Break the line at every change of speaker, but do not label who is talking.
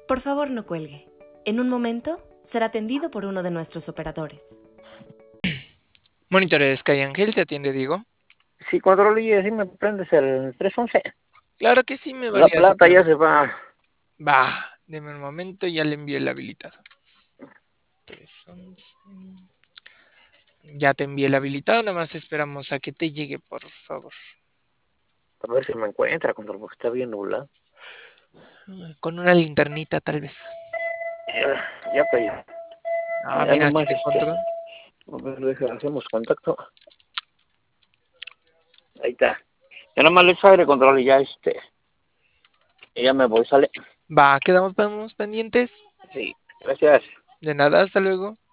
Por favor, no cuelgue. En un momento será atendido por uno de nuestros operadores.
Monitores Sky Ángel, te atiende Diego.
Sí, control y así me prendes el 311.
Claro que sí, me
La
valía
plata ya
superar.
se va.
Va, deme un momento, ya le envié el habilitado. 311. Ya te envié el habilitado, nada más esperamos a que te llegue, por favor.
A ver si me encuentra, control, porque está bien nublado.
Con una linternita, tal vez.
Ya pedí.
Ah,
Ya
mira, aquí
nomás,
te encontró.
a ver, hacemos contacto. Ahí está. Ya nomás le echo aire, control, y ya y ya me voy, sale.
Va, quedamos pendientes.
Sí, gracias.
De nada, hasta luego.